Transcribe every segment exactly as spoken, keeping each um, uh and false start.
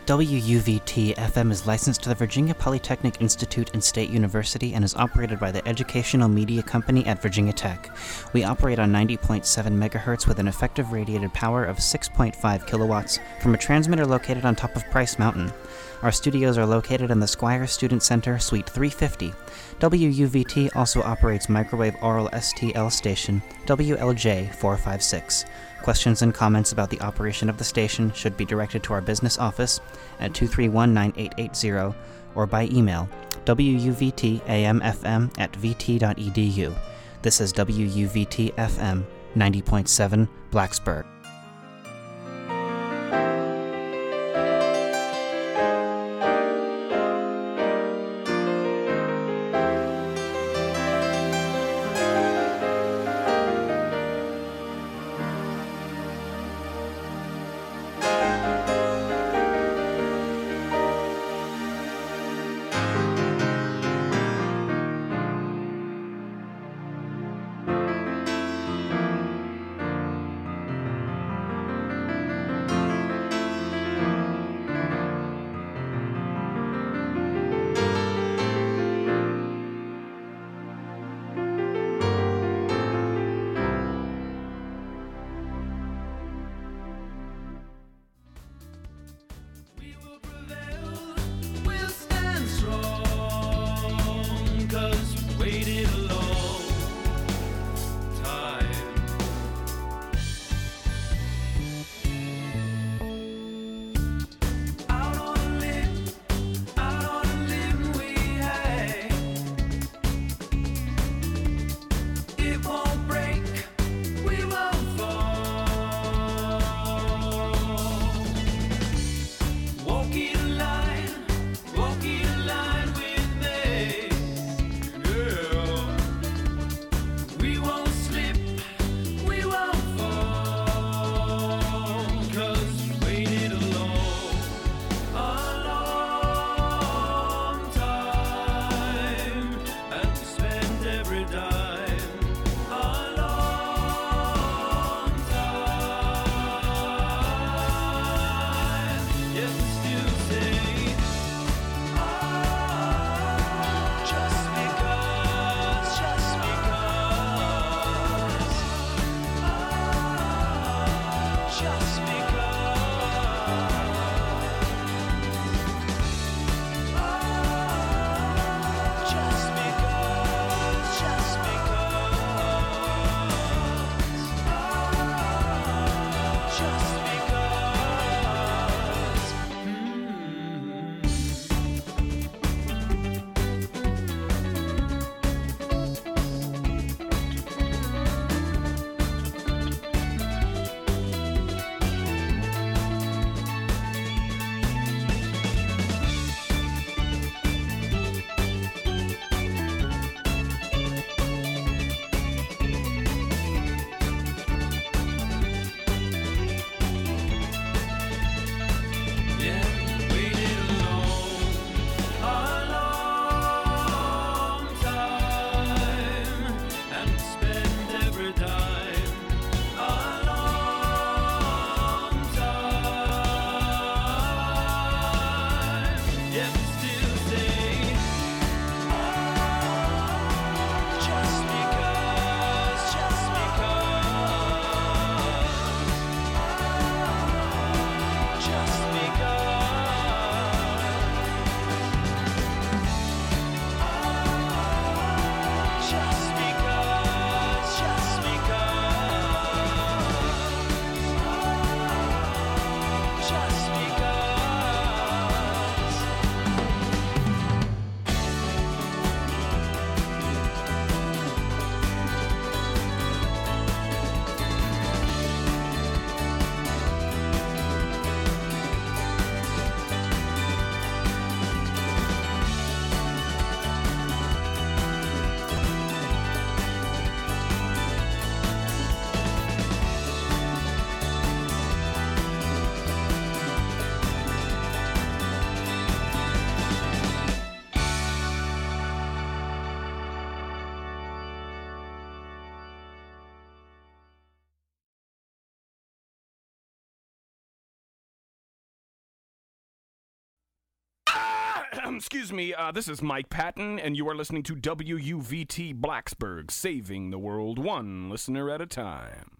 W U V T F M is licensed to the Virginia Polytechnic Institute and State University and is operated by the Educational Media Company at Virginia Tech. We operate on ninety point seven megahertz with an effective radiated power of six point five kilowatts from a transmitter located on top of Price Mountain. Our studios are located in the Squire Student Center, Suite three fifty. W U V T also operates microwave oral S T L station W L J four five six. Questions and comments about the operation of the station should be directed to our business office at two three one, nine eight eight zero or by email W U V T A M F M at v t dot e d u. This is W U V T F M ninety point seven Blacksburg. Excuse me, uh, this is Mike Patton, and you are listening to W U V T Blacksburg, saving the world one listener at a time.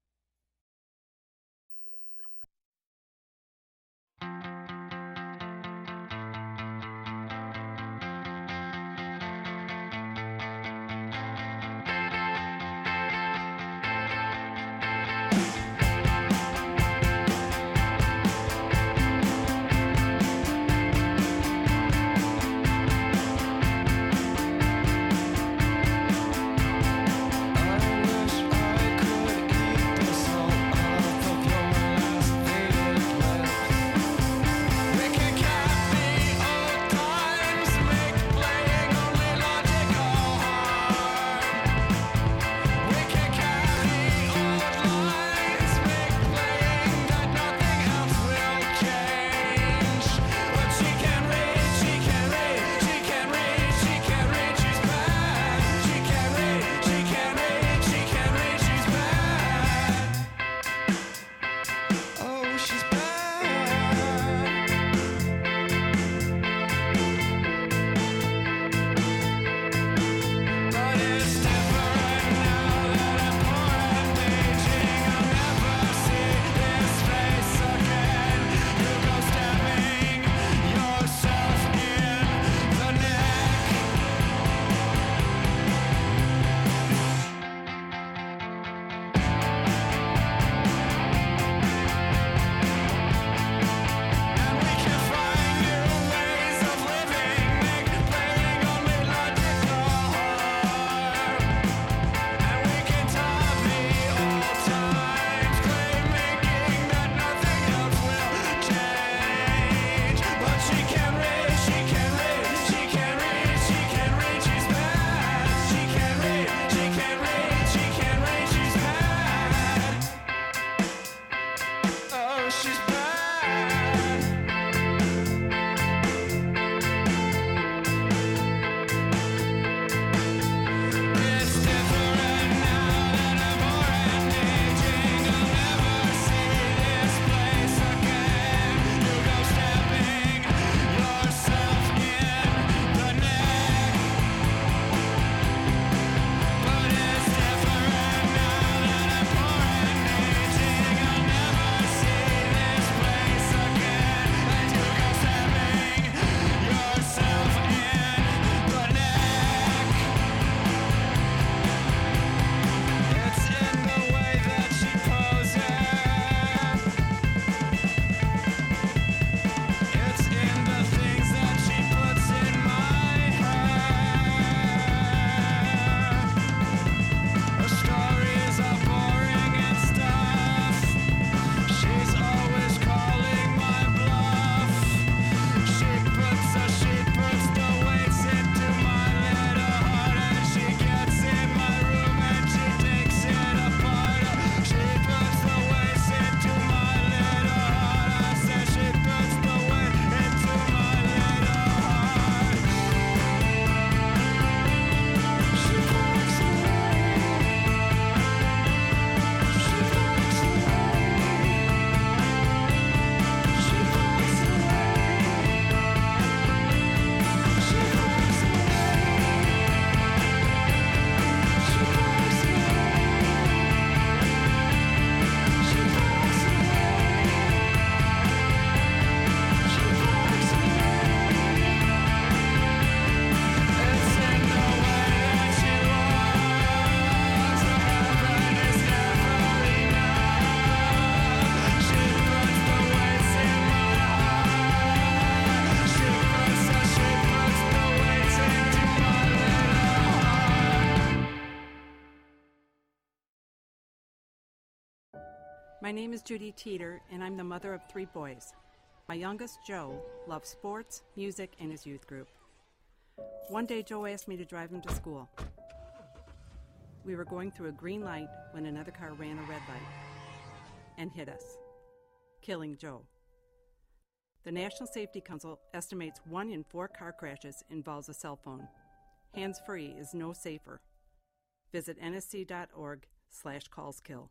My name is Judy Teeter, and I'm the mother of three boys. My youngest, Joe, loves sports, music, and his youth group. One day, Joe asked me to drive him to school. We were going through a green light when another car ran a red light and hit us, killing Joe. The National Safety Council estimates one in four car crashes involves a cell phone. Hands-free is no safer. Visit N S C dot org slash calls kill.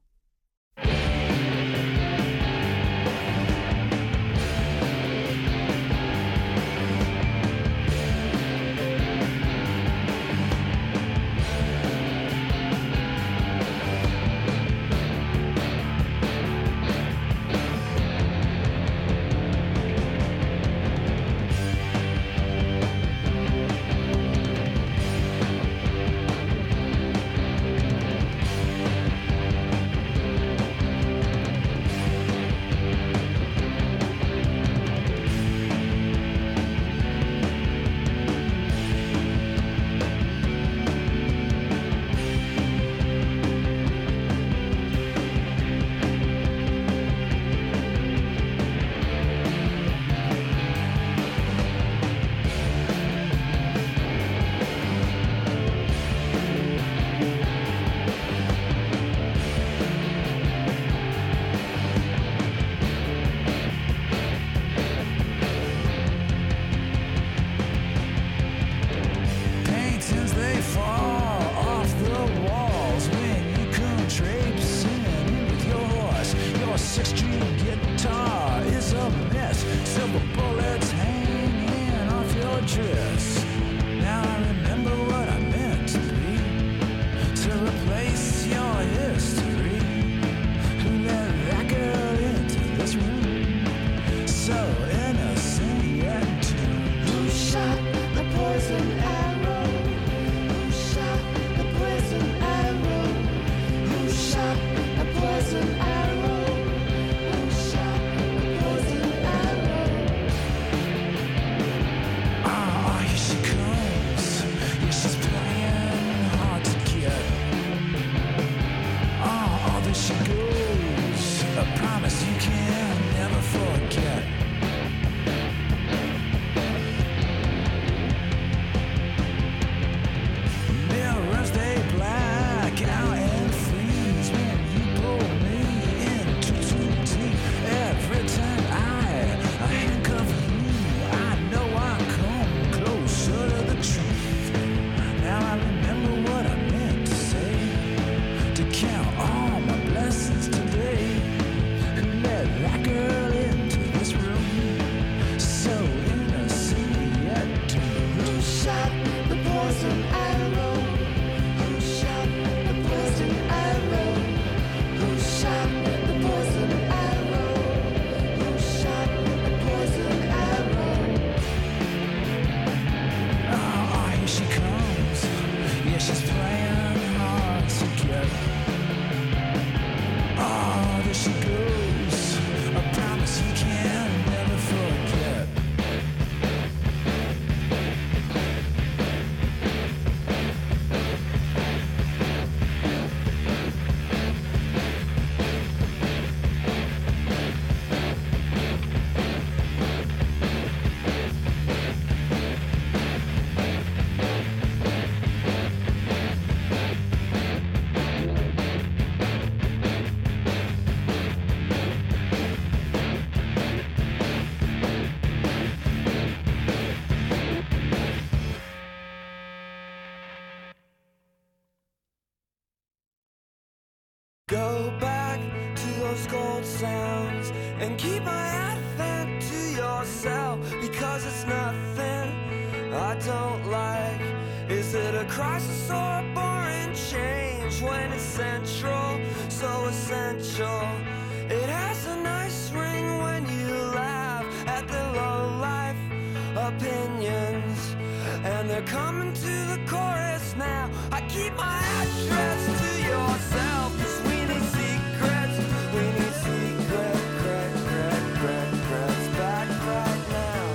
Go back to those gold sounds and keep my advent to yourself, because it's nothing I don't like. Is it a crisis or a boring change when it's central, so essential? It has a nice ring when you laugh at the low-life opinions, and they're coming to the chorus now. I keep my address to yourself, 'cause we need secrets, we need secret, crack, crack, crack, cracks back right now.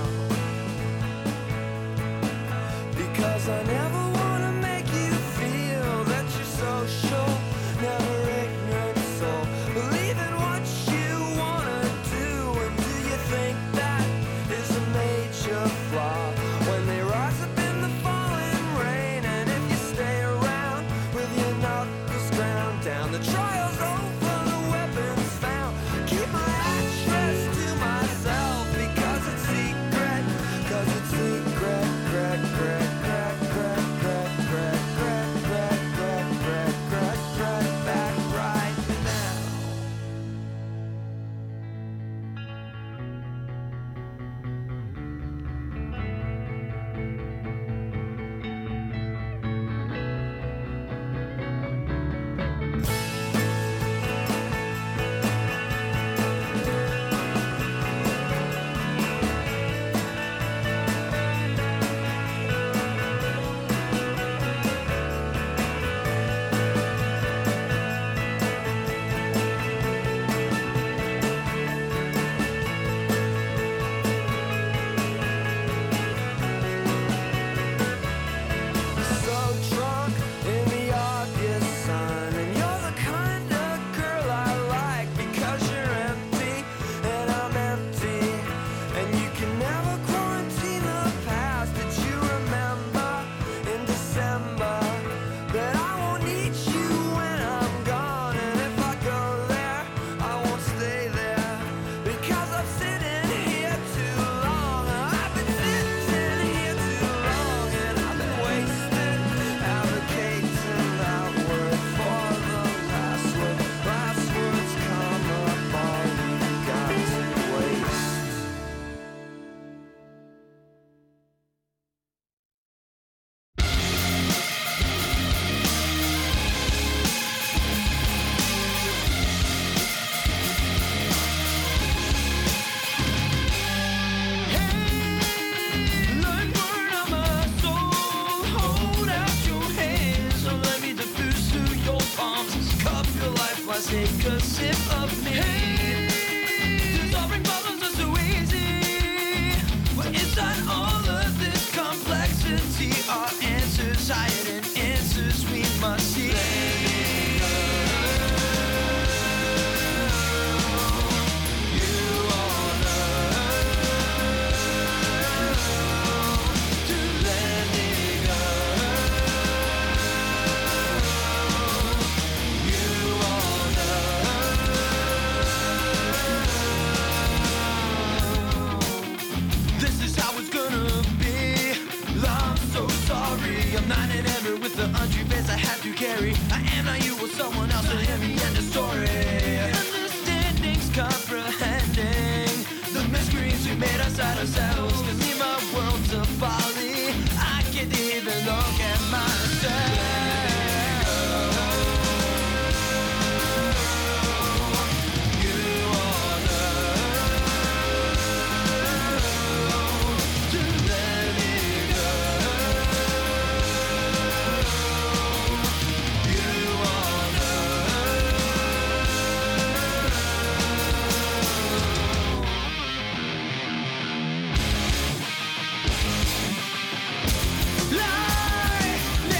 Because I never wanna make you feel that you're social, never ignorant soul. Believe in what you wanna do, and do you think that is a major flaw? When they rise up in the falling rain, and if you stay around with your knuckles ground down, the trial's over, the weapons found. Keep my address to myself, because it's secret, 'cause it's secret, crack, crack, crack, crack, crack, crack, crack, crack, crack, crack, crack, crack, back right now. So drunk in the August sun, and you're the kind of girl I like, because you're empty and I'm empty, and you can never quarantine the past. Did you remember in December that I won't need you when I'm gone? And if I go there, I won't stay there, because I'm sitting here too long. I've been sitting here too long, and I've been wasted advocating that word for the last word. Last words come up, all we've got to waste. Learn word of my soul, hold out your hands, so let me diffuse through your palms. Cup your life, let's take a sip of me. Dissolving bubbles are so easy, but inside all of this complexity are answers, hiding answers we must see. This is how it's gonna be. I'm so sorry. I'm not enamored with the undream face I have to carry. I am not you or someone else, so hear me end the story. Understanding's comprehending the mysteries we made outside ourselves. Can leave my world to folly. I can't even look at myself. Lie,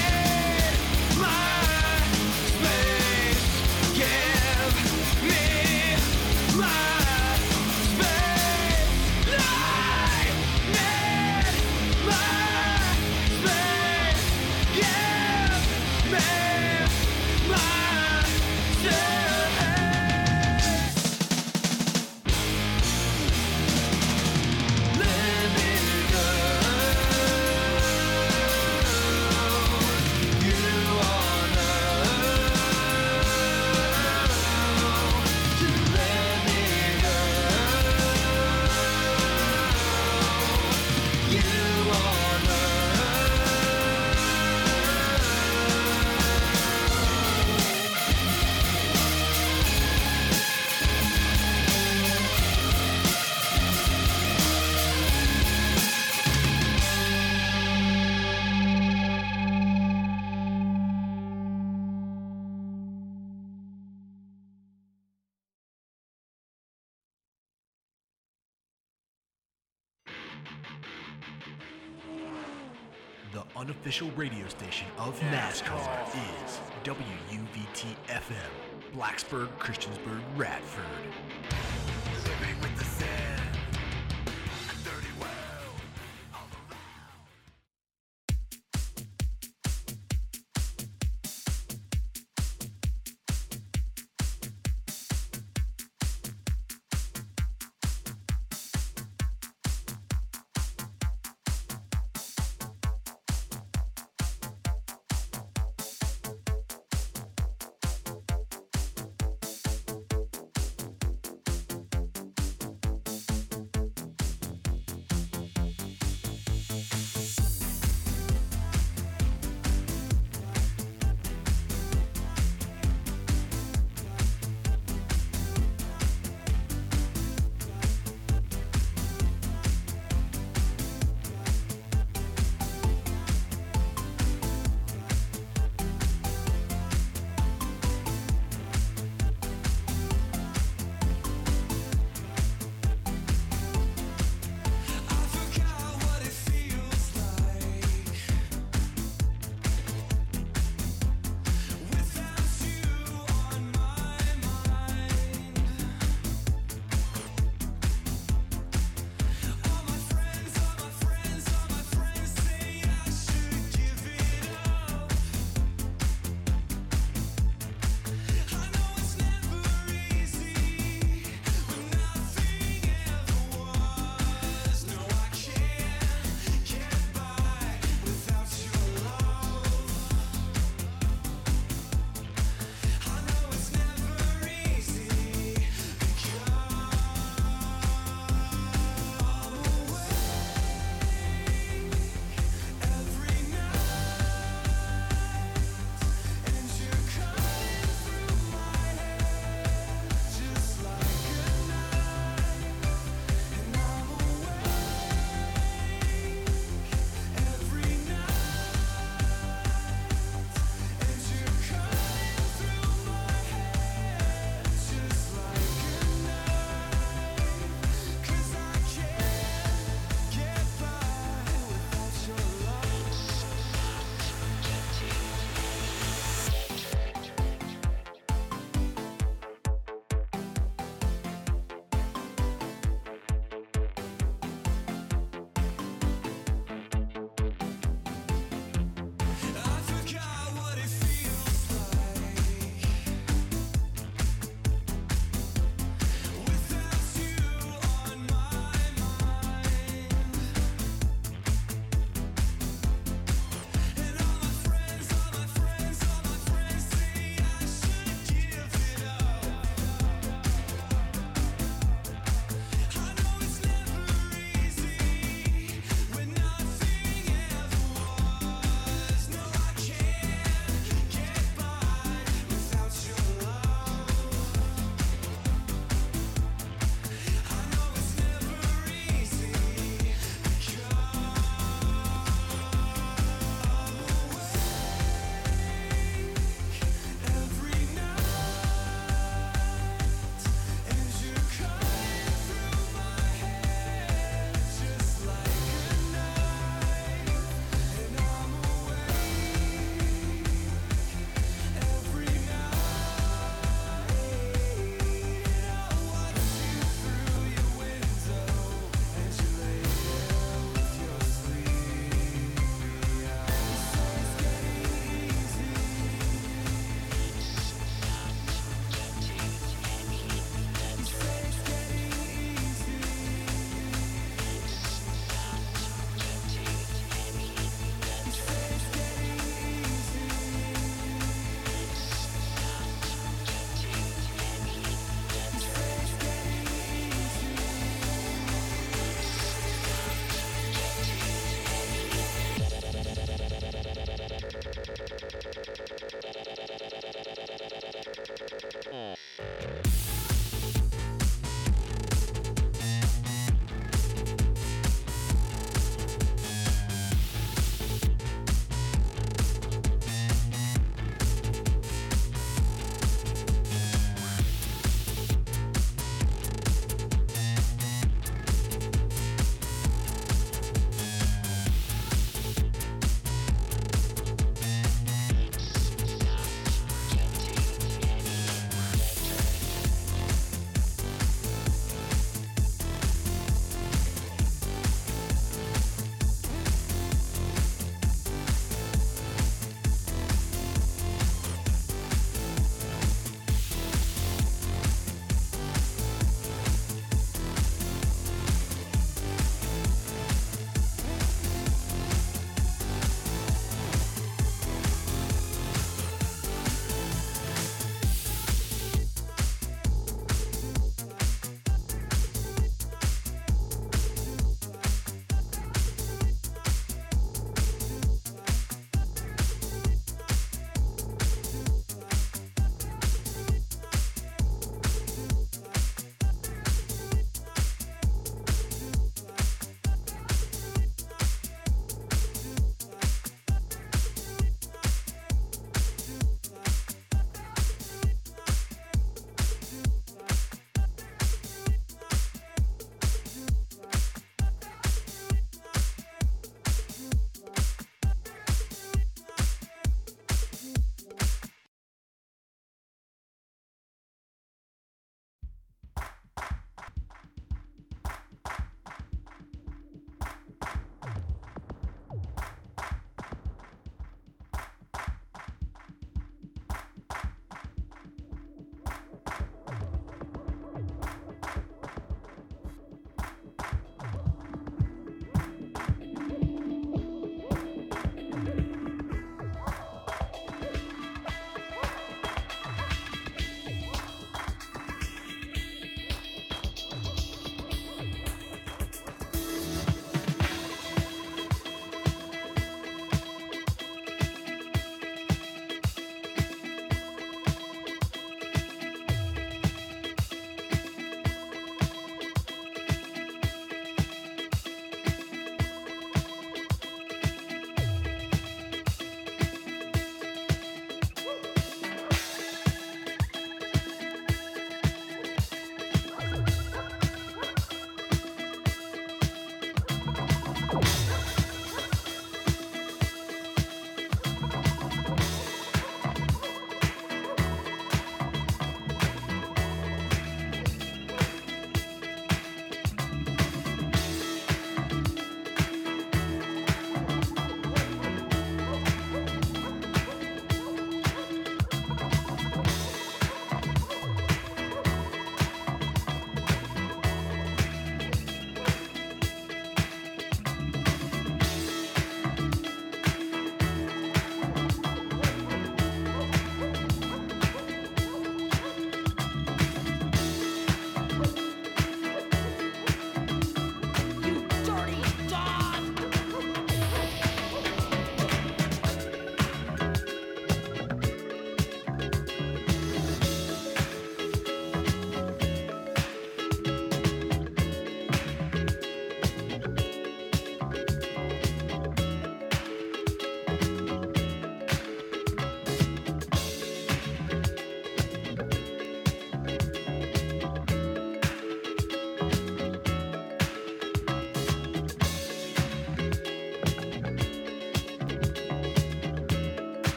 The unofficial radio station of NASCAR is W U V T F M, Blacksburg, Christiansburg, Radford. Living with the sand, a dirty world all around.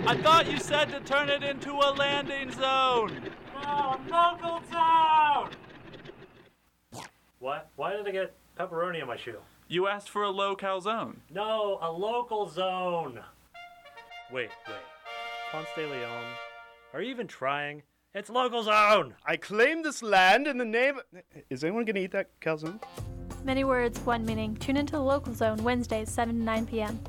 I thought you said to turn it into a landing zone. No, a local zone! What? Why did I get pepperoni on my shoe? You asked for a low-cal zone. No, a local zone. Wait, wait. Ponce de Leon, are you even trying? It's local zone! I claim this land in the name of... Is anyone gonna eat that calzone? Many words, one meaning. Tune into the Local Zone Wednesdays, seven to nine p.m.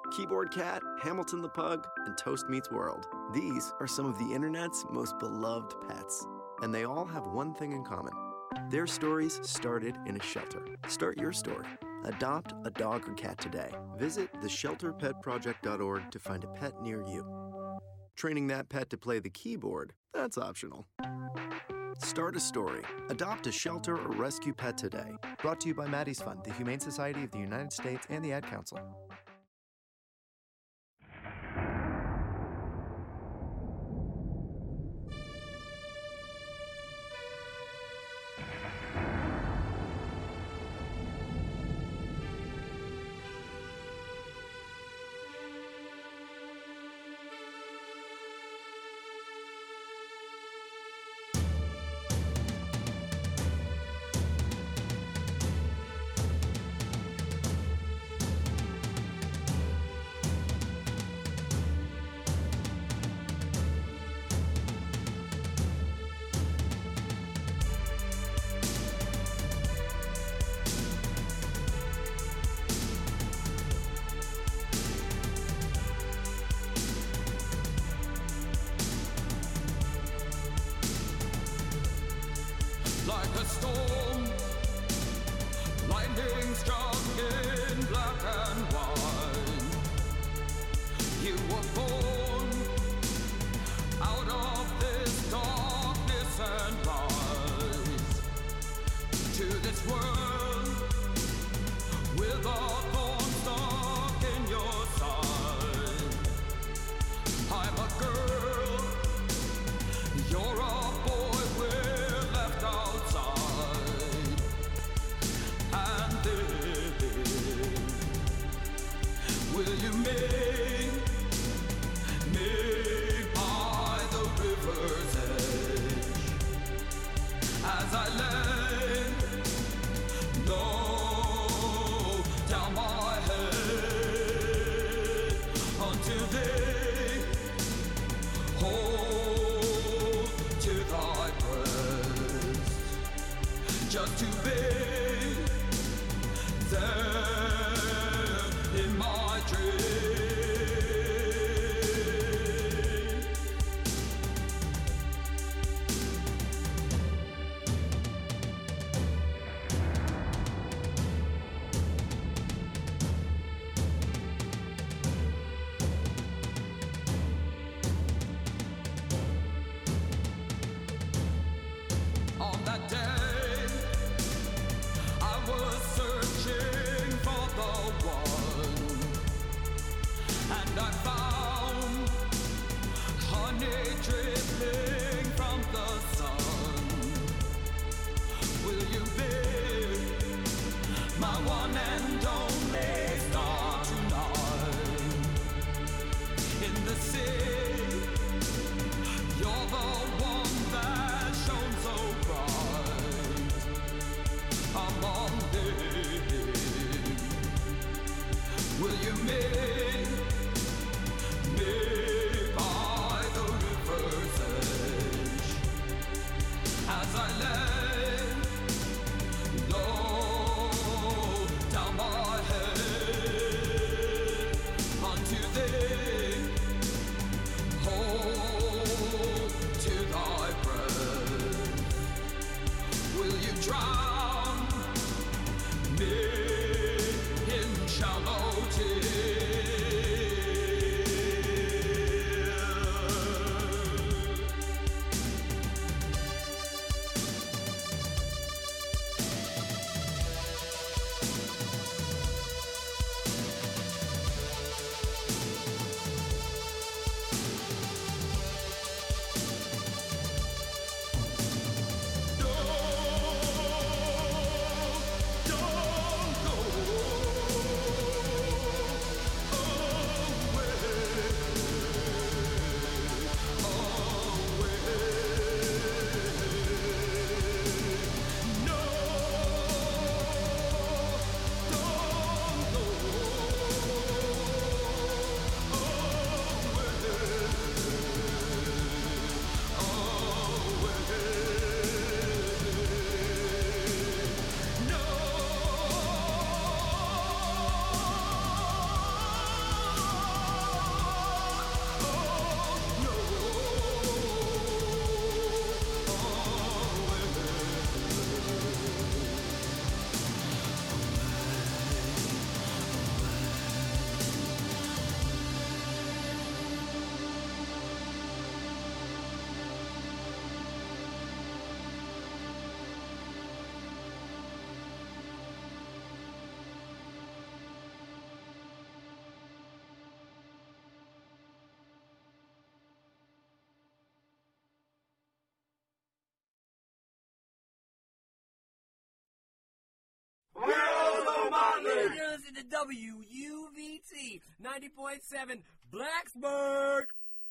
Keyboard Cat, Hamilton the Pug, and Toast Meets World. These are some of the internet's most beloved pets, and they all have one thing in common. Their stories started in a shelter. Start your story. Adopt a dog or cat today. Visit the shelter pet project dot org to find a pet near you. Training that pet to play the keyboard, that's optional. Start a story. Adopt a shelter or rescue pet today. Brought to you by Maddie's Fund, the Humane Society of the United States, and the Ad Council. to W U V T ninety point seven Blacksburg.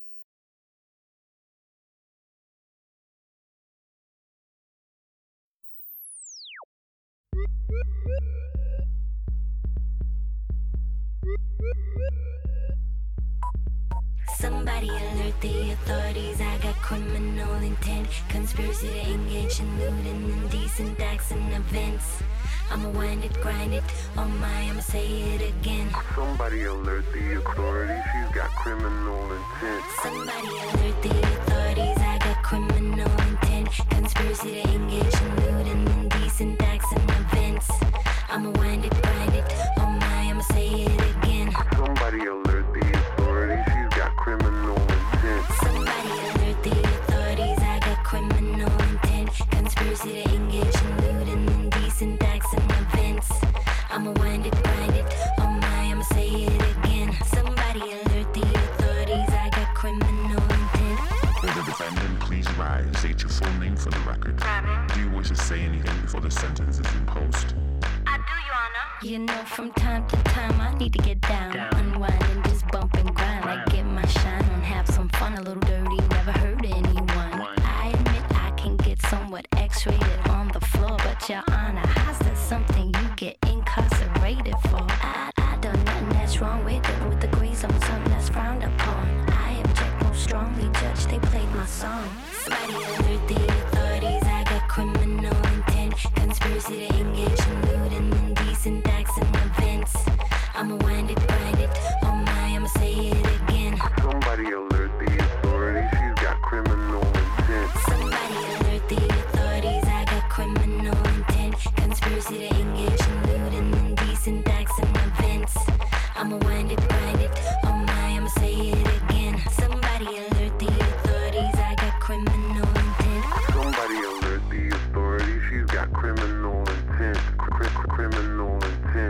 Somebody alert the authorities, I got criminal intent. Conspiracy to engage in lewd and indecent acts and events. I'ma wind it, grind it, oh my, I'ma say it again. Somebody alert the authorities, she's got criminal intent. Somebody alert the authorities, I got criminal intent. Conspiracy to engage in lewd and indecent acts and events. I'ma wind it, grind it, oh my, I'ma say it again. Somebody alert the authorities, she's got criminal intent. Somebody alert the authorities, I got criminal intent. Conspiracy to engage in lewd and indecent acts and events. I'ma wind it, grind it, oh my, I'ma say it again. Somebody alert the authorities, I got criminal intent. Will the defendant please rise, state your full name for the record? Do you wish to say anything before the sentence is imposed? I do, Your Honor. You know, from time to time I need to get down, down. Unwind and just bump and grind. Like get my shine on, have some fun, a little dirty, never hurt anyone. One. I admit I can get somewhat X-rated on the floor, but Your Honor, how's that something you get incarcerated for? I, I done nothing that's wrong with it, with the grace on something that's frowned upon. I object most strongly, Judge, they played my song. Somebody alert the authorities, I got criminal intent. Conspiracy to engage in lewd and indecent acts and events. I'ma wind it, grind it, oh my, I'ma say it again. Somebody alert the authorities, she's got criminal intent. Somebody alert the authorities, I got criminal intent. Conspiracy to engage in lewd and indecent acts and events. I'ma wind it, grind it, oh my, I'ma say it again. Somebody alert the authorities, I got criminal intent. Somebody alert the authorities, she's got criminal intent. Criminal intent.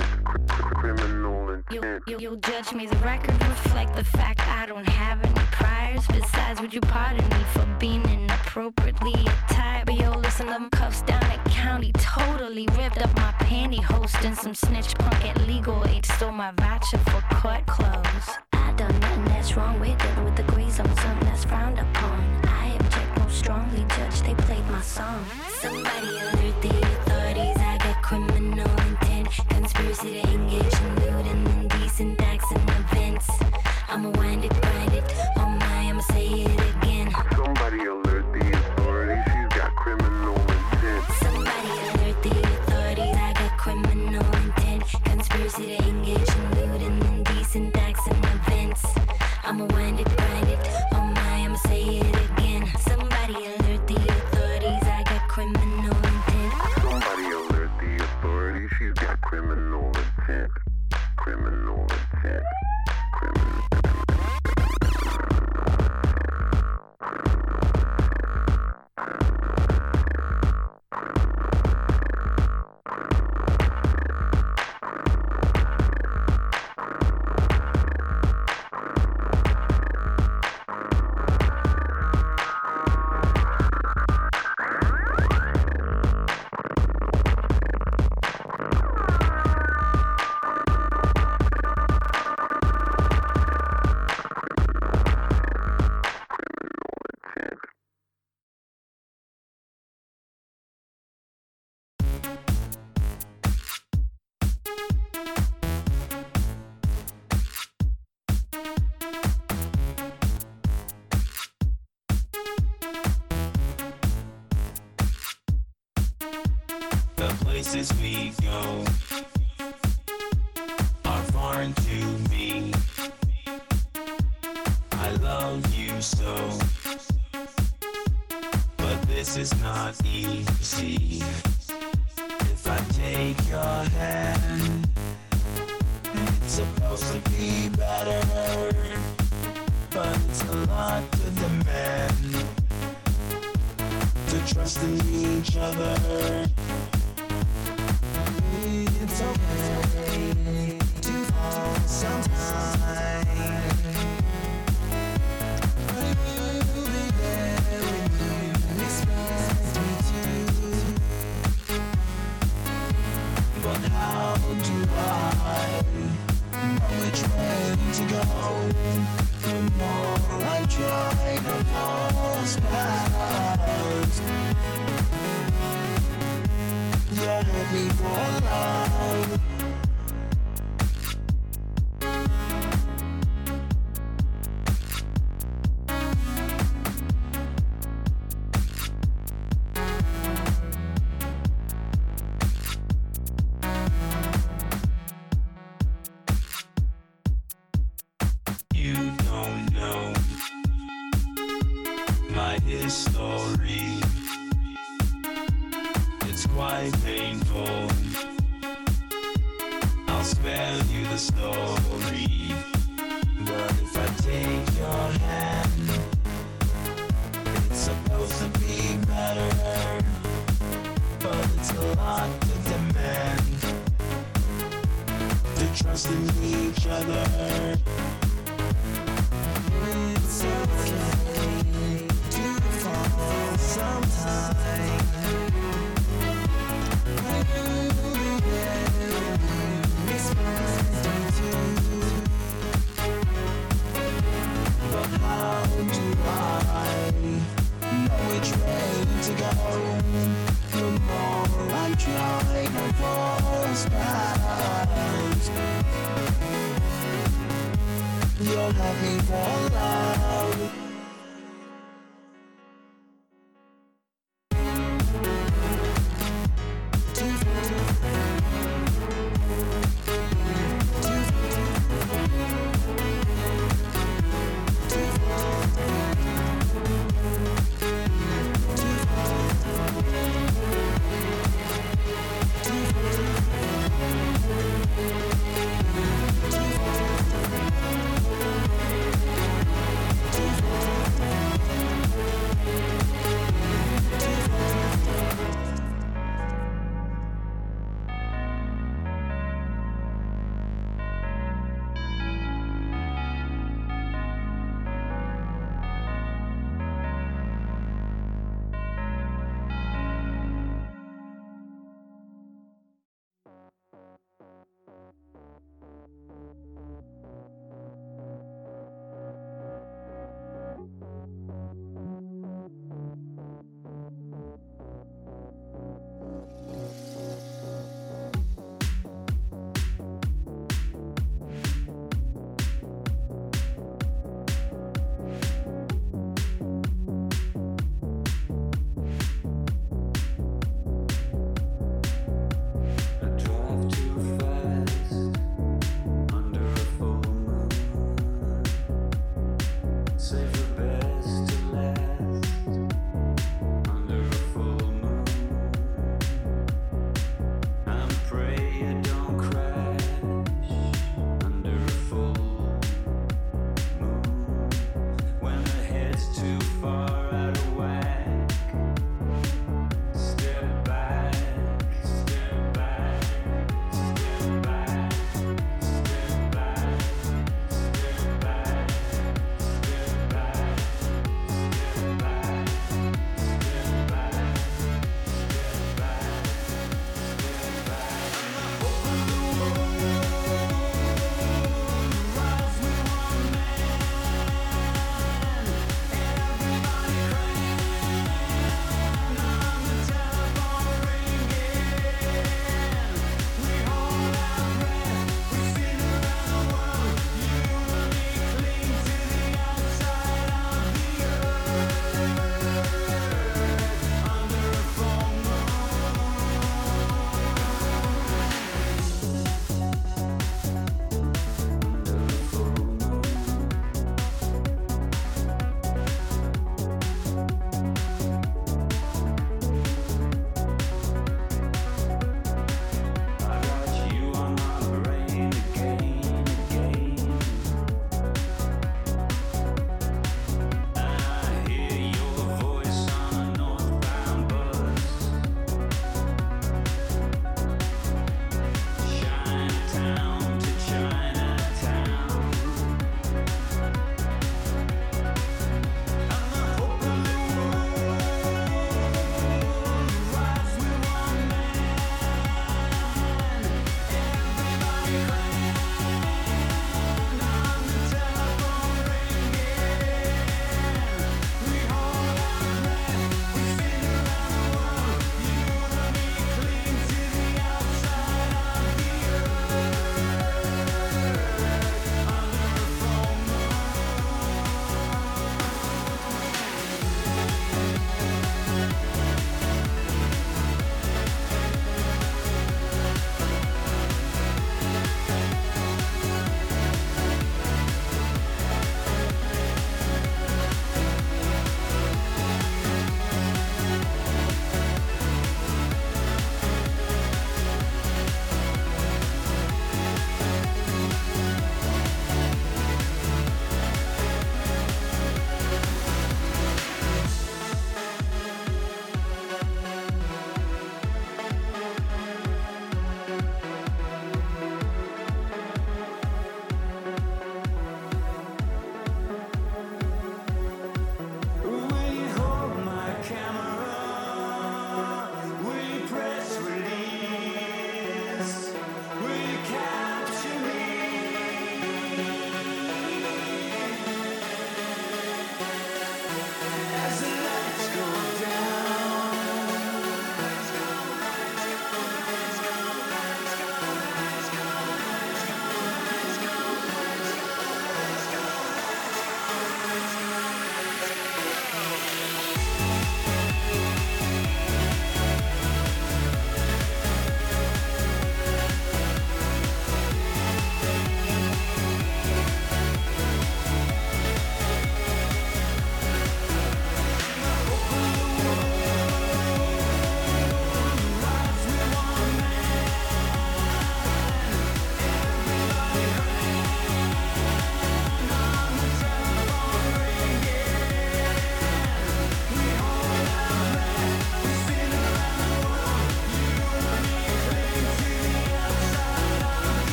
Criminal intent. You, you'll judge me, the record reflect the fact I don't have any priors. Besides, would you pardon me for being inappropriately attired? But yo, listen, them cuffs down at county totally ripped up my pantyhose. And some snitch punk at legal aid stole my voucher for court clothes. I done nothing that's wrong with it, with the grace on something that's frowned upon. I object most strongly, Judge, they played my song. Somebody alert the authorities, I got criminal intent. Conspiracy to engage in lewd and indecent acts and events. I'ma wind it, grind it, oh my, I'ma say it again. Somebody alert the authorities, she's got criminal intent. Somebody alert the authorities, I got criminal intent. Conspiracy to engage in lewd and indecent acts and events. I'ma wind it, grind it, oh my, I'ma say it again. Somebody alert the authorities, I got criminal intent. Somebody alert the authorities, she's got criminal intent. Criminal intent. Criminal places we go are foreign to me. I love you so, but this is not easy. If I take your hand, it's supposed to be better, but it's a lot to demand. To trust in each other. It's okay to fall sometime, but you'll be there when you expect me to. But how do I know which way to go? The more I try, the more it's past. You hurt me for love. You don't know my history. It's quite painful. I'll spare you the story. But if I take your hand, it's supposed to be better. But it's a lot to demand. To trust in each other. It's okay to fall sometime. But how do I know which way to go? The more I try, the more it's past. You'll have me for love.